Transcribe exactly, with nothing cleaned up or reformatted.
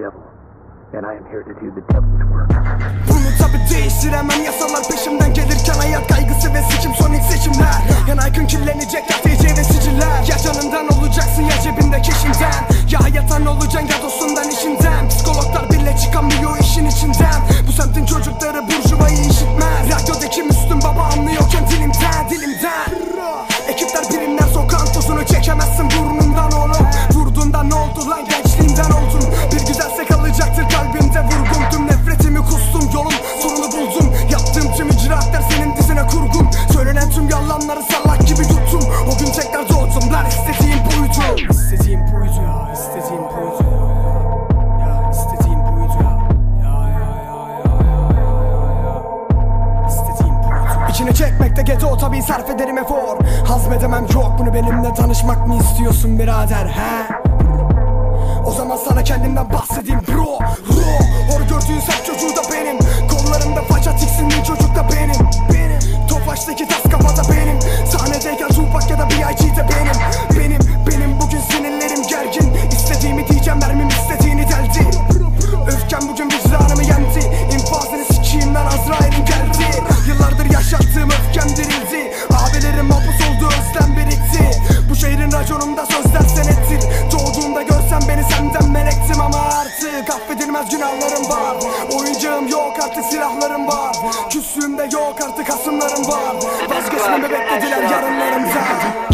devil, and I am here to do the devil's work. Bunu tabi değiştiremem, yasalar peşimden gelirken hayat kaygısı ve sikim son ilk seçimler. Yan aykın kirlenecek ya T C ve siciller. Ya canından olacaksın ya cebinde keşinden. Ya hayattan olacaksın ya dostundan işinden. Psikologlar bile çıkamıyor işin içinden. Bu semtin çocukları burjuvayı işitmez. Radyodaki Müslüm Baba anlıyorken dilimden dilimden. Ekipler birimler sokağın tozunu çekemezsin burnundan oğlum. Vurduğunda ne oldu lan, gençliğimden oldum. Bir güzelse kalacaktır kalbimde vurgun. Tüm nefretimi kustum, yolum sonunu buldum. Yaptığım tüm icraatler senin dizine kurgun. Söylenen tüm yalanları salak gibi yuttum. O gün tekrar doğdum lan, istediğim buydu. İstediğim buydu ya, istediğim buydu ya. Ya istediğim buydu ya. Ya ya ya ya ya ya ya. İstediğim buydu. İçine çekmekte ghetto tabi sarf ederim efor. Hazmedemem yok bunu, benimle tanışmak mı istiyorsun birader he? O zaman sana kendimden bahsedeyim bro. Ro, hor gördüğün sert çocuğu da benim. Kollarımda faça tiksindiğin çocuk da benim. Benim Tofaş'taki tas kafada benim. Sahnedeyken Tupac ya da B I G de benim. Benim, benim bugün sinirlerim gergin. İstediğimi diyeceğim, mermim istediğini deldi. Öfkem bugün vicdanımı yendi. İnfazını sikiyim lan, Azrail'in geldi. Yıllardır yaşattığım öfkem dirildi. Abilerim hapus oldu, özlem birikti. Bu şehrin raconumda sözler senettir. Doğduğumda görsen beni senden melektim ama artık affedilmez günahlarım var. Oyuncağım yok artık, silahlarım var. Küslüğümde yok artık, hasımlarım var. Vazgeçmemi beklediler yarınlarımda.